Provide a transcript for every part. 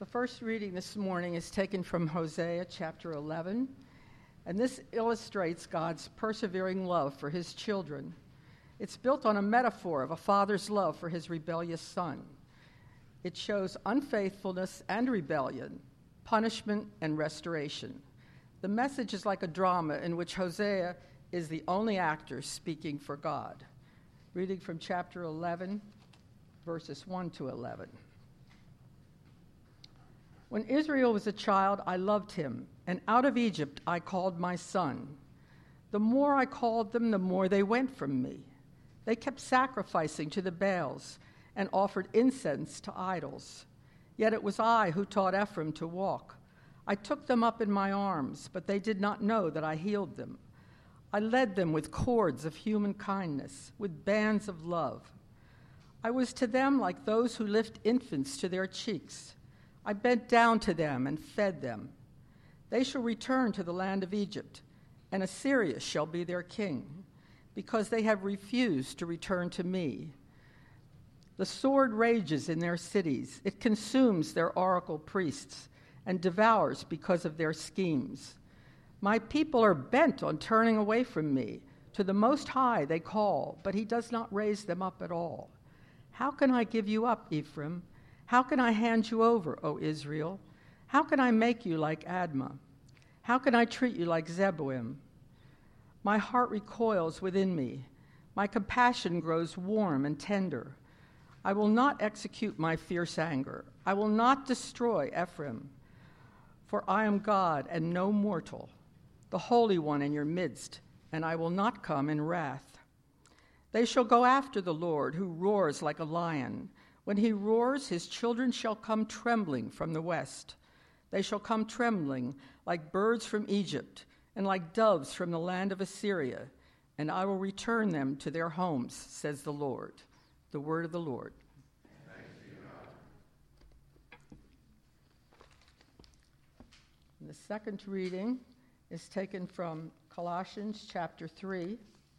The first reading this morning is taken from Hosea chapter 11, and this illustrates God's persevering love for his children. It's built on a metaphor of a father's love for his rebellious son. It shows unfaithfulness and rebellion, punishment and restoration. The message is like a drama in which Hosea is the only actor speaking for God. Reading from chapter 11, verses 1 to 11. When Israel was a child, I loved him, and out of Egypt I called my son. The more I called them, the more they went from me. They kept sacrificing to the Baals and offered incense to idols. Yet it was I who taught Ephraim to walk. I took them up in my arms, but they did not know that I healed them. I led them with cords of human kindness, with bands of love. I was to them like those who lift infants to their cheeks. I bent down to them and fed them. They shall return to the land of Egypt, and Assyria shall be their king, because they have refused to return to me. The sword rages in their cities. It consumes their oracle priests and devours because of their schemes. My people are bent on turning away from me. To the Most High they call, but he does not raise them up at all. How can I give you up, Ephraim? How can I hand you over, O Israel? How can I make you like Admah? How can I treat you like Zeboim? My heart recoils within me. My compassion grows warm and tender. I will not execute my fierce anger. I will not destroy Ephraim. For I am God and no mortal, the Holy One in your midst, and I will not come in wrath. They shall go after the Lord, who roars like a lion. When he roars, his children shall come trembling from the west. They shall come trembling like birds from Egypt and like doves from the land of Assyria, and I will return them to their homes, says the Lord. The word of the Lord. Thanks be to God. And the second reading is taken from Colossians chapter 3.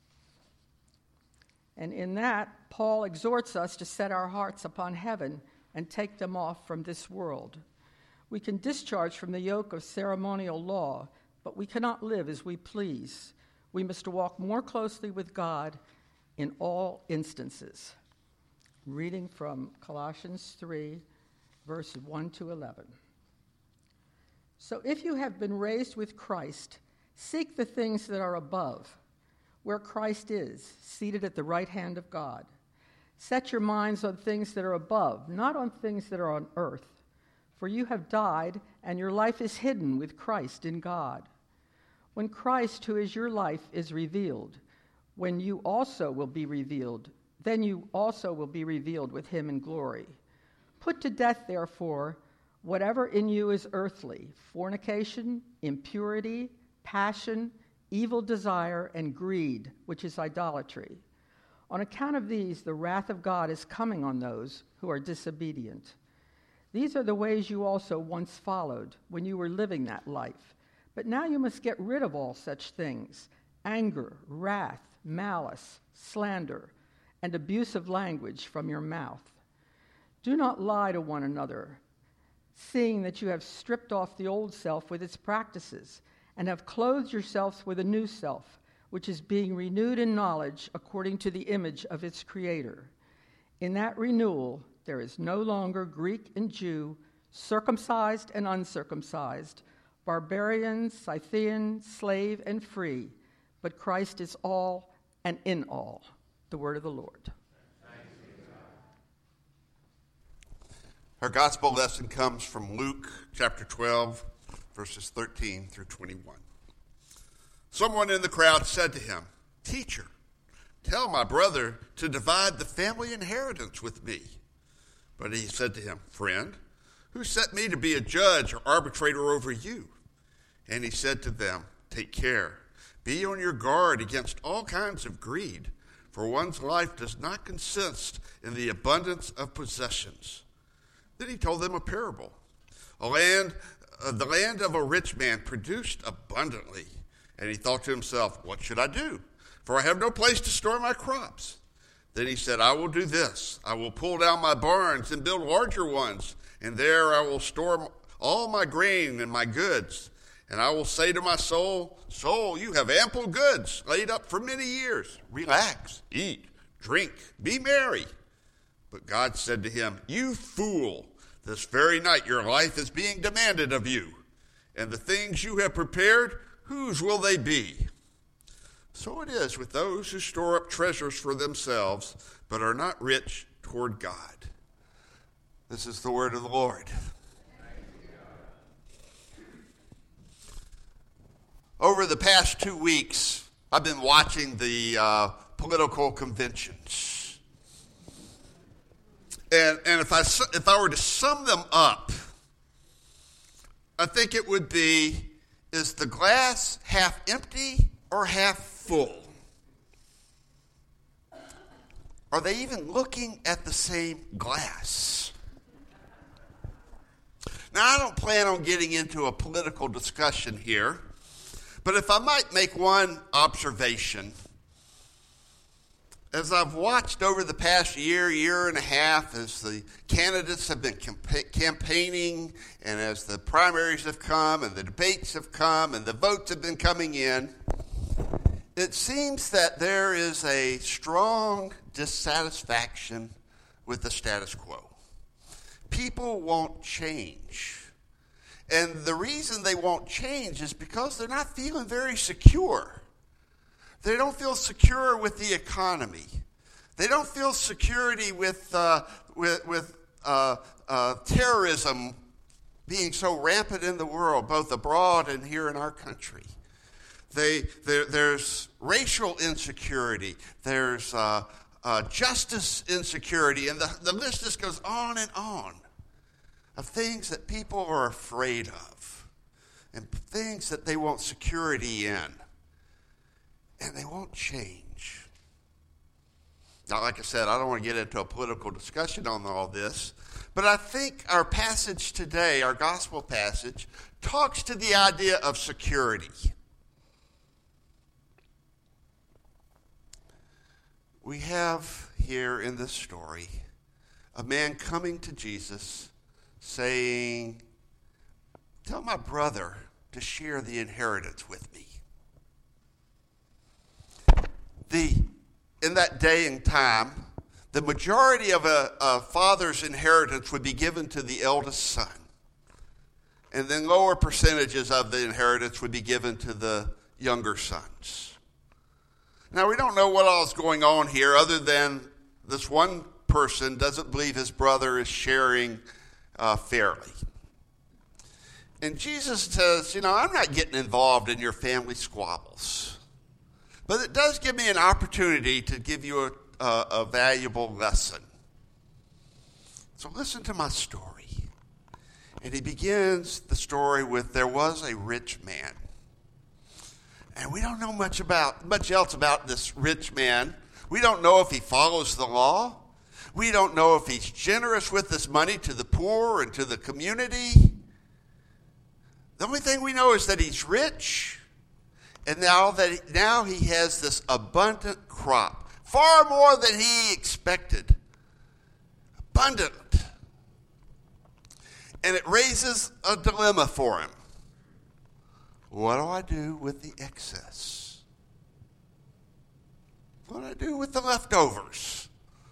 And in that, Paul exhorts us to set our hearts upon heaven and take them off from this world. We can discharge from the yoke of ceremonial law, but we cannot live as we please. We must walk more closely with God in all instances. Reading from Colossians 3, verses 1 to 11. So if you have been raised with Christ, seek the things that are above, where Christ is, seated at the right hand of God. Set your minds on things that are above, not on things that are on earth. For you have died, and your life is hidden with Christ in God. When Christ, who is your life, is revealed, when you also will be revealed, then you also will be revealed with him in glory. Put to death, therefore, whatever in you is earthly: fornication, impurity, passion, evil desire, and greed, which is idolatry. On account of these, the wrath of God is coming on those who are disobedient. These are the ways you also once followed when you were living that life. But now you must get rid of all such things: anger, wrath, malice, slander, and abusive language from your mouth. Do not lie to one another, seeing that you have stripped off the old self with its practices, and have clothed yourselves with a new self, which is being renewed in knowledge according to the image of its creator. In that renewal, there is no longer Greek and Jew, circumcised and uncircumcised, barbarian, Scythian, slave and free, but Christ is all and in all. The word of the Lord. Thanks be to God. Our gospel lesson comes from Luke chapter 12, verses 13 through 21. Someone in the crowd said to him, "Teacher, tell my brother to divide the family inheritance with me." But he said to him, "Friend, who set me to be a judge or arbitrator over you?" And he said to them, "Take care. Be on your guard against all kinds of greed, for one's life does not consist in the abundance of possessions." Then he told them a parable. The land of a rich man produced abundantly, and he thought to himself, "What should I do? For I have no place to store my crops." Then he said, "I will do this. I will pull down my barns and build larger ones, and there I will store all my grain and my goods. And I will say to my soul, soul, you have ample goods laid up for many years. Relax, eat, drink, be merry. But God said to him, you fool, this very night your life is being demanded of you. And the things you have prepared, whose will they be? So it is with those who store up treasures for themselves, but are not rich toward God. This is the word of the Lord. Over the past 2 weeks, I've been watching the political conventions. And if I were to sum them up, I think it would be, is the glass half empty or half full? Are they even looking at the same glass? Now, I don't plan on getting into a political discussion here, but if I might make one observation, as I've watched over the past year and a half, as the candidates have been campaigning, and as the primaries have come, and the debates have come, and the votes have been coming in, it seems that there is a strong dissatisfaction with the status quo. People won't change. And the reason they won't change is because they're not feeling very secure. They don't feel secure with the economy. They don't feel security with terrorism being so rampant in the world, both abroad and here in our country. There's racial insecurity. There's justice insecurity. And the list just goes on and on of things that people are afraid of and things that they want security in. And they won't change. Now, like I said, I don't want to get into a political discussion on all this, but I think our passage today, our gospel passage, talks to the idea of security. We have here in this story a man coming to Jesus saying, tell my brother to share the inheritance with me. In that day and time, the majority of a father's inheritance would be given to the eldest son. And then lower percentages of the inheritance would be given to the younger sons. Now, we don't know what all is going on here other than this one person doesn't believe his brother is sharing fairly. And Jesus says, I'm not getting involved in your family squabbles. But it does give me an opportunity to give you a valuable lesson. So listen to my story. And he begins the story with, there was a rich man. And we don't know much else about this rich man. We don't know if he follows the law. We don't know if he's generous with his money to the poor and to the community. The only thing we know is that he's rich. And now he has this abundant crop, far more than he expected. Abundant. And it raises a dilemma for him. What do I do with the excess? What do I do with the leftovers?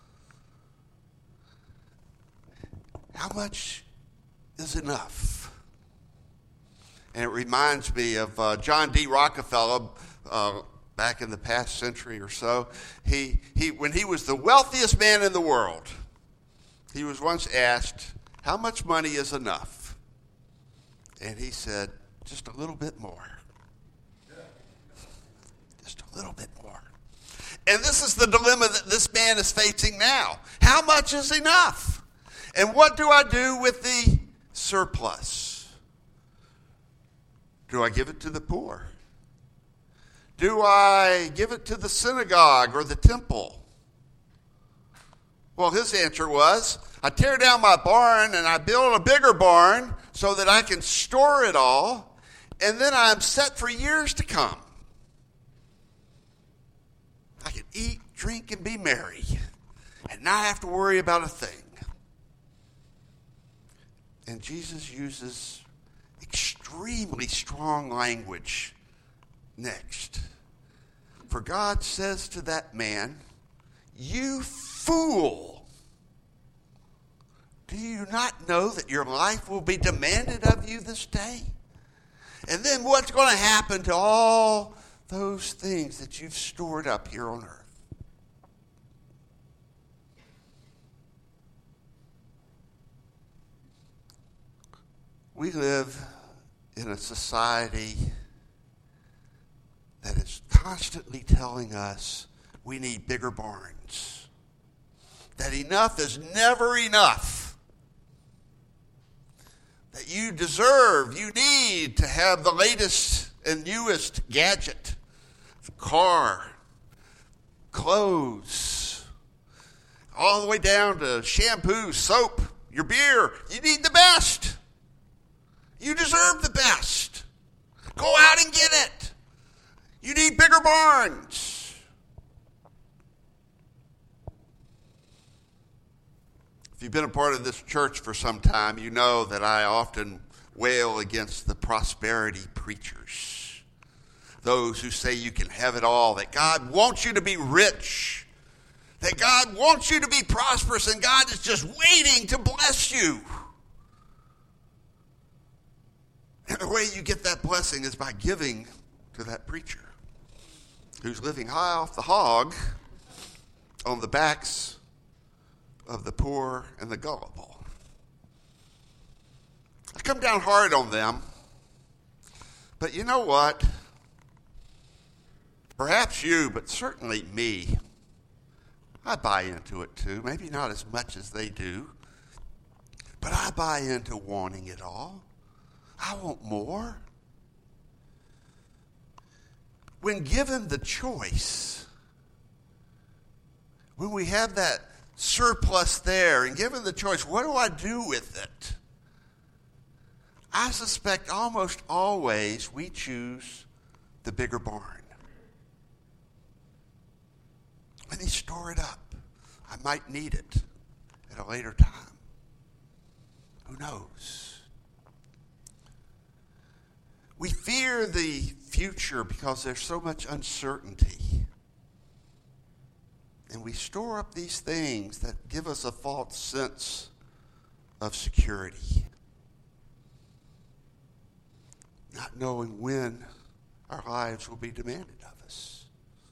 How much is enough? And it reminds me of John D. Rockefeller back in the past century or so. He when he was the wealthiest man in the world, he was once asked, how much money is enough? And he said, just a little bit more. Just a little bit more. And this is the dilemma that this man is facing now. How much is enough? And what do I do with the surplus? Do I give it to the poor? Do I give it to the synagogue or the temple? Well, his answer was, I tear down my barn and I build a bigger barn so that I can store it all, and then I'm set for years to come. I can eat, drink, and be merry and not have to worry about a thing. And Jesus uses extremely strong language next. For God says to that man, "You fool! Do you not know that your life will be demanded of you this day?" And then what's going to happen to all those things that you've stored up here on earth? We live in a society that is constantly telling us we need bigger barns, that enough is never enough, that you deserve, you need to have the latest and newest gadget, car, clothes, all the way down to shampoo, soap, your beer. You need the best. You deserve the best. Go out and get it. You need bigger barns. If you've been a part of this church for some time, you know that I often wail against the prosperity preachers. Those who say you can have it all, that God wants you to be rich, that God wants you to be prosperous, and God is just waiting to bless you. And the way you get that blessing is by giving to that preacher who's living high off the hog on the backs of the poor and the gullible. I come down hard on them, but you know what? Perhaps you, but certainly me, I buy into it too. Maybe not as much as they do, but I buy into wanting it all. I want more. When given the choice, when we have that surplus there and given the choice, what do I do with it? I suspect almost always we choose the bigger barn. Let me store it up. I might need it at a later time. Who knows? We fear the future because there's so much uncertainty. And we store up these things that give us a false sense of security, not knowing when our lives will be demanded of us.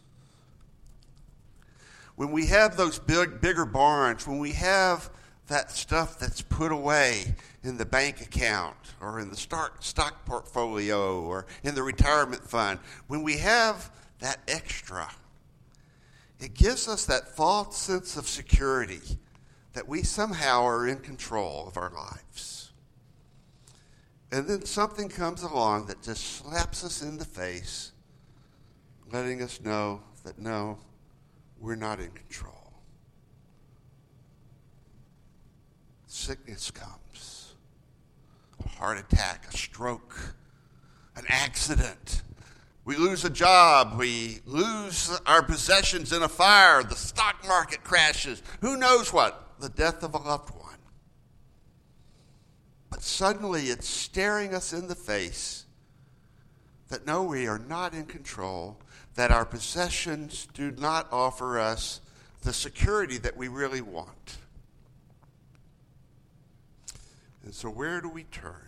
When we have those bigger barns, when we have that stuff that's put away in the bank account or in the stock portfolio or in the retirement fund, when we have that extra, it gives us that false sense of security that we somehow are in control of our lives. And then something comes along that just slaps us in the face, letting us know that no, we're not in control. Sickness comes, a heart attack, a stroke, an accident. We lose a job. We lose our possessions in a fire. The stock market crashes. Who knows what? The death of a loved one. But suddenly it's staring us in the face that no, we are not in control, that our possessions do not offer us the security that we really want. And so where do we turn?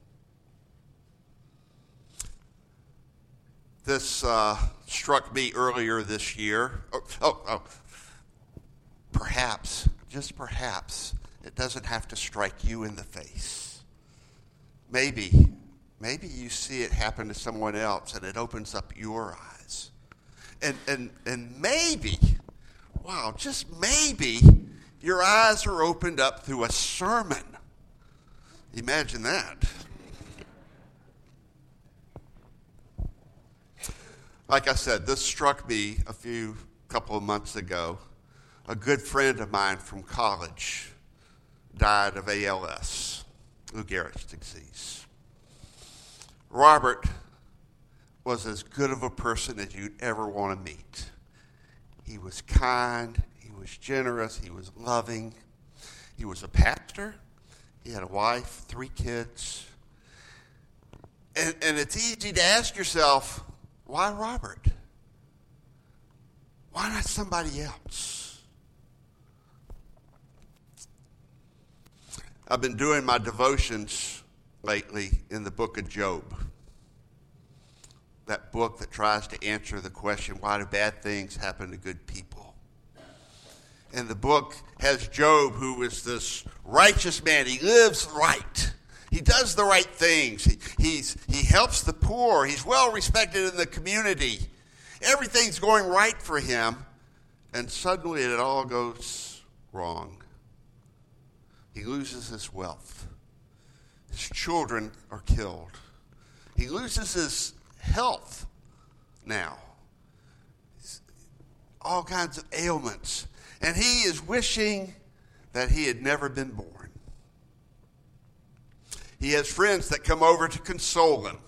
This struck me earlier this year. Perhaps, just perhaps, it doesn't have to strike you in the face. Maybe you see it happen to someone else and it opens up your eyes. And maybe, wow, just maybe, your eyes are opened up through a sermon. Imagine that. Like I said, this struck me a couple of months ago. A good friend of mine from college died of ALS, Lou Gehrig's disease. Robert was as good of a person as you'd ever want to meet. He was kind, he was generous, he was loving. He was a pastor. He had a wife, 3 kids. And it's easy to ask yourself, why Robert? Why not somebody else? I've been doing my devotions lately in the book of Job. That book that tries to answer the question, why do bad things happen to good people? And the book has Job, who is this righteous man. He lives right. He does the right things. He helps the poor. He's well respected in the community. Everything's going right for him. And suddenly it all goes wrong. He loses his wealth. His children are killed. He loses his health now. All kinds of ailments. And he is wishing that he had never been born. He has friends that come over to console him.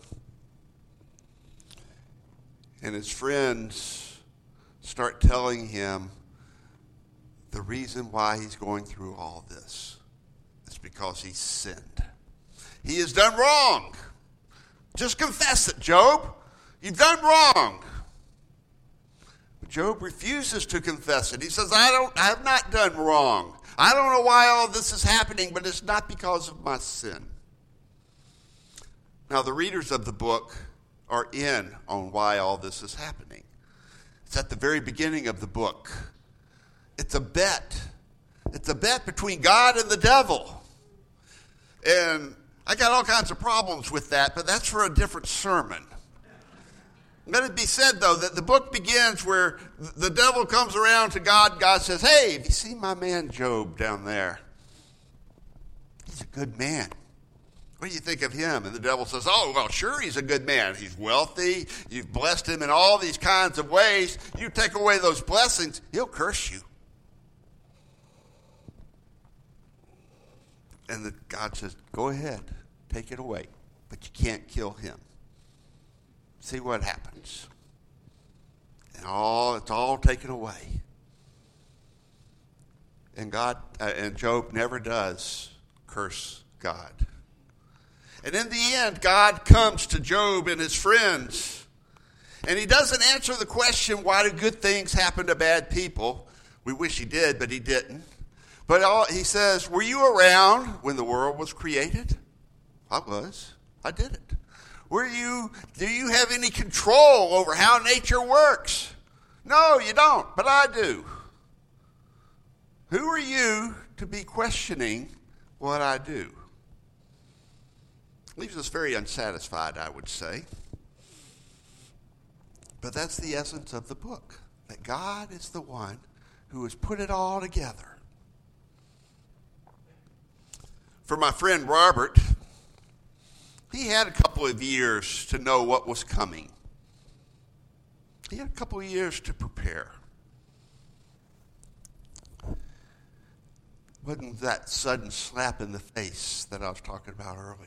And his friends start telling him the reason why he's going through all this is because he's sinned. He has done wrong. Just confess it, Job. You've done wrong. But Job refuses to confess it. He says, I have not done wrong. I don't know why all this is happening, but it's not because of my sin. Now, the readers of the book are in on why all this is happening. It's at the very beginning of the book. It's a bet. It's a bet between God and the devil. And I got all kinds of problems with that, but that's for a different sermon. Let it be said, though, that the book begins where the devil comes around to God. God says, hey, have you seen my man Job down there? He's a good man. What do you think of him? And the devil says, oh, well, sure, he's a good man. He's wealthy. You've blessed him in all these kinds of ways. You take away those blessings, he'll curse you. And God says, go ahead, take it away. But you can't kill him. See what happens. And it's all taken away. And Job never does curse God. And in the end, God comes to Job and his friends. And he doesn't answer the question, why do good things happen to bad people? We wish he did, but he didn't. But he says, were you around when the world was created? I was. I did it. Do you have any control over how nature works? No, you don't, but I do. Who are you to be questioning what I do? Leaves us very unsatisfied, I would say. But that's the essence of the book, that God is the one who has put it all together. For my friend Robert, he had a couple of years to know what was coming. He had a couple of years to prepare. Wasn't that sudden slap in the face that I was talking about earlier.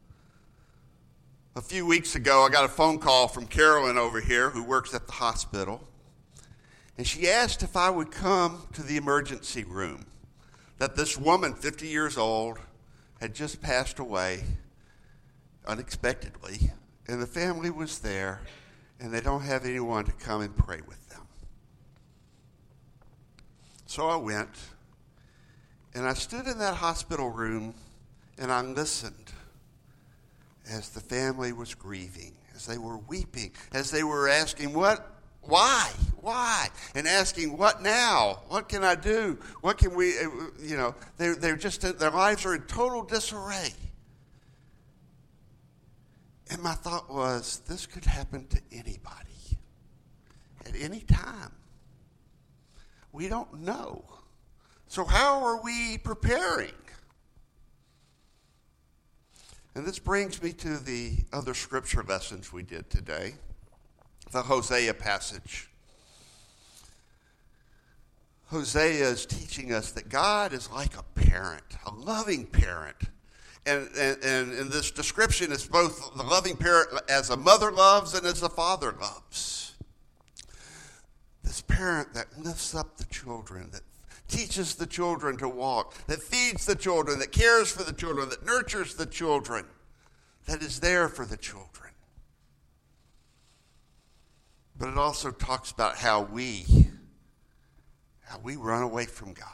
A few weeks ago, I got a phone call from Carolyn over here, who works at the hospital, and she asked if I would come to the emergency room, that this woman, 50 years old, had just passed away unexpectedly, and the family was there, and they don't have anyone to come and pray with them. So I went, and I stood in that hospital room, and I listened as the family was grieving, as they were weeping, as they were asking, why, and asking, what now? What can I do? What can we, they're just, their lives are in total disarray. And my thought was, this could happen to anybody at any time. We don't know. So how are we preparing? And this brings me to the other scripture lessons we did today, the Hosea passage. Hosea is teaching us that God is like a parent, a loving parent. And in this description, it's both the loving parent as a mother loves and as a father loves. This parent that lifts up the children, that teaches the children to walk, that feeds the children, that cares for the children, that nurtures the children, that is there for the children. But it also talks about how we run away from God.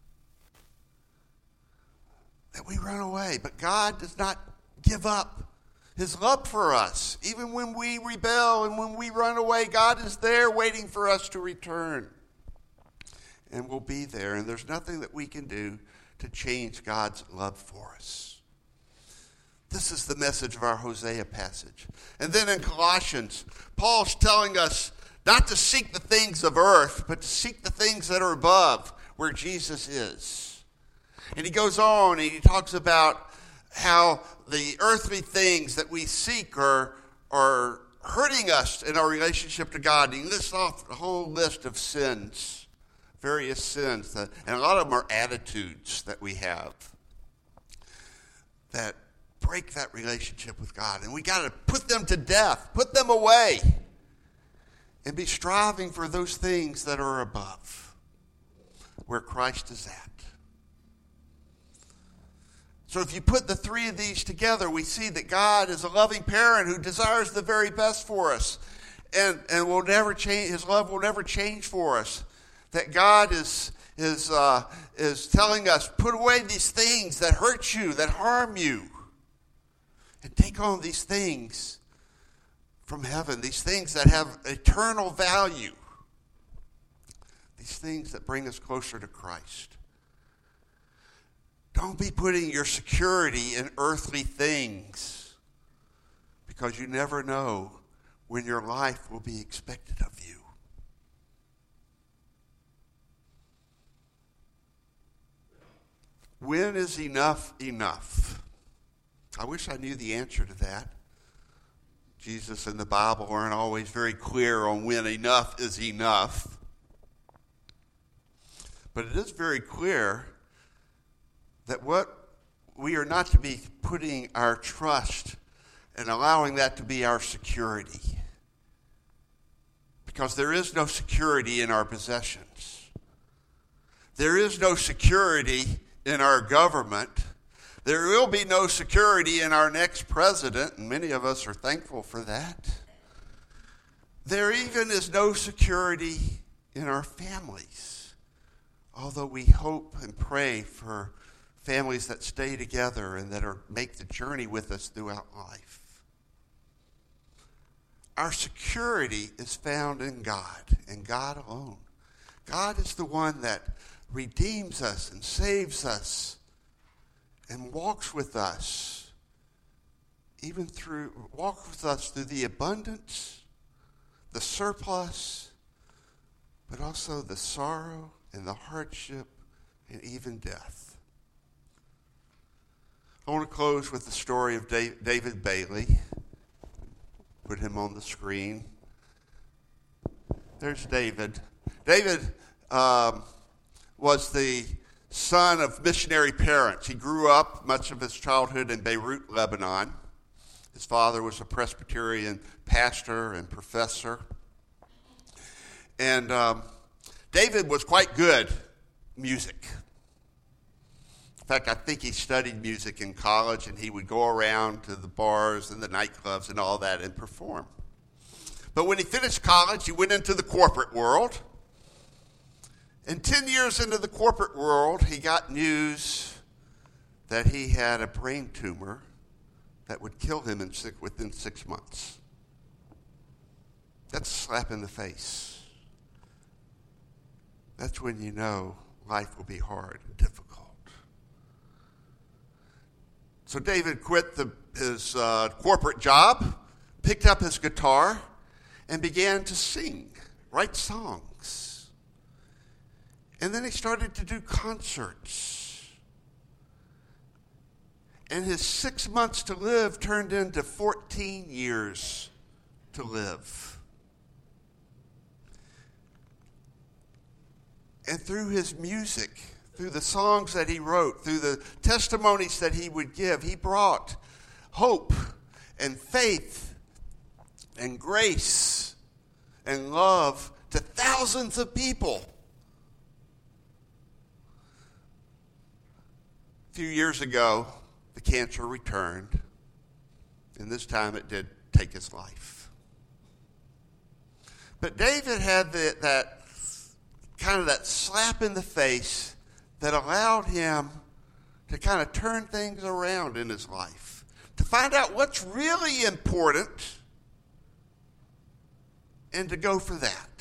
That we run away, but God does not give up his love for us. Even when we rebel and when we run away, God is there waiting for us to return. And we'll be there, and there's nothing that we can do to change God's love for us. This is the message of our Hosea passage. And then in Colossians, Paul's telling us not to seek the things of earth, but to seek the things that are above, where Jesus is. And he goes on and he talks about how the earthly things that we seek are hurting us in our relationship to God. And he lists off a whole list of sins, various sins, and a lot of them are attitudes that we have that break that relationship with God. And we got to put them to death, put them away, and be striving for those things that are above, where Christ is at. So if you put the three of these together, we see that God is a loving parent who desires the very best for us, and will never change. His love will never change for us. That God is telling us, put away these things that hurt you, that harm you, and take on these things from heaven, these things that have eternal value, these things that bring us closer to Christ. Don't be putting your security in earthly things, because you never know when your life will be expected of you. When is enough enough? I wish I knew the answer to that. Jesus and the Bible aren't always very clear on when enough is enough. But it is very clear that what we are not to be putting our trust and allowing that to be our security. Because there is no security in our possessions. There is no security in our government. There will be no security in our next president, and many of us are thankful for that. There even is no security in our families, although we hope and pray for families that stay together and that make the journey with us throughout life. Our security is found in God and God alone. God is the one that redeems us and saves us and walks with us through the abundance, the surplus, but also the sorrow and the hardship and even death. I want to close with the story of David Bailey. Put him on the screen. There's David. David was the son of missionary parents. He grew up much of his childhood in Beirut, Lebanon. His father was a Presbyterian pastor and professor. And David was quite good music. In fact, I think he studied music in college, and he would go around to the bars and the nightclubs and all that and perform. But when he finished college, he went into the corporate world. And 10 years into the corporate world, he got news that he had a brain tumor that would kill him within 6 months. That's a slap in the face. That's when you know life will be hard and difficult. So David quit his corporate job, picked up his guitar, and began to sing, write songs. And then he started to do concerts. And his 6 months to live turned into 14 years to live. And through his music, through the songs that he wrote, through the testimonies that he would give, he brought hope and faith and grace and love to thousands of people. few years ago, the cancer returned, and this time it did take his life. But David had that slap in the face that allowed him to kind of turn things around in his life, to find out what's really important and to go for that.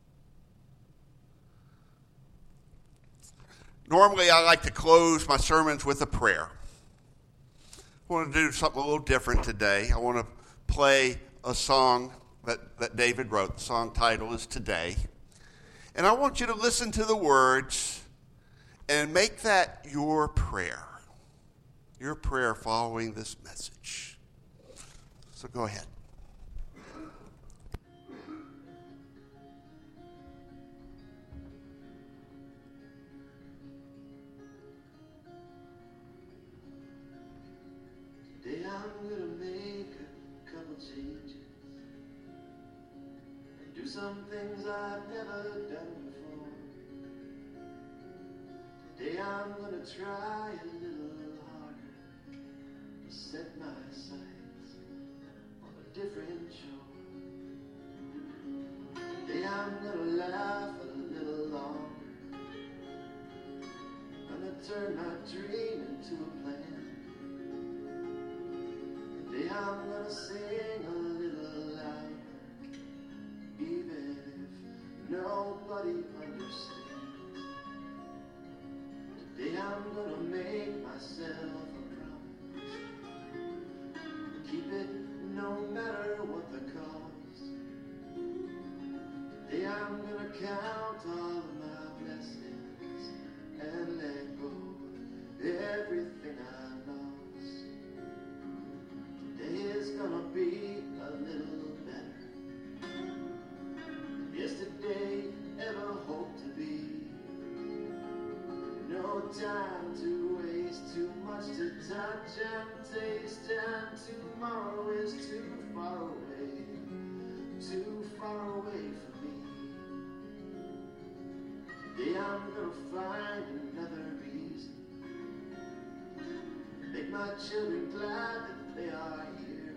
Normally, I like to close my sermons with a prayer. I want to do something a little different today. I want to play a song that David wrote. The song title is Today. And I want you to listen to the words and make that your prayer following this message. So go ahead. Today I'm gonna make a couple changes and do some things I've never done before. Today I'm gonna try a little harder to set my sights on a different shore. Today I'm gonna laugh a little longer. I'm gonna turn my dream into a plan. Today I'm gonna sing a little louder, even if nobody understands. Today I'm gonna make myself a promise, keep it no matter what the cost. Today I'm gonna count all of my blessings and let go of everything I lost. Today is gonna be a little better than yesterday ever hoped to be. No time to waste, too much to touch and taste, and tomorrow is too far away from me. Today I'm gonna find another reason, make my children glad that they are here.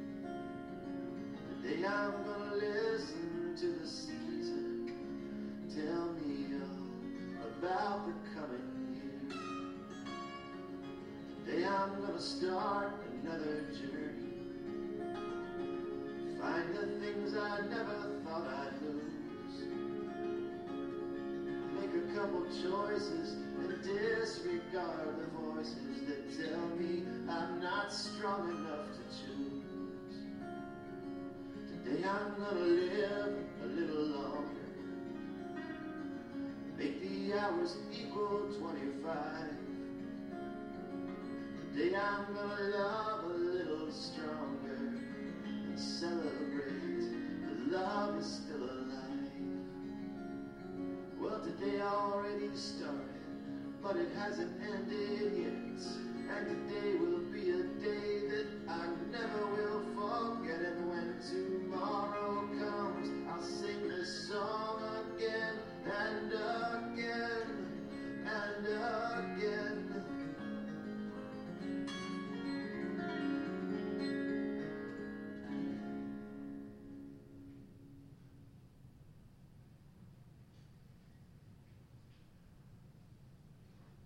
Today I'm gonna listen to the season tell me all about the coming year. Today I'm gonna start another journey, find the things I never thought I'd lose, make a couple choices and disregard the voices that tell me I'm not strong enough to choose. Today I'm gonna live a little longer, make the hours equal 25. Today I'm gonna love a little stronger and celebrate that love is still alive. Well, today already started, but it hasn't ended yet.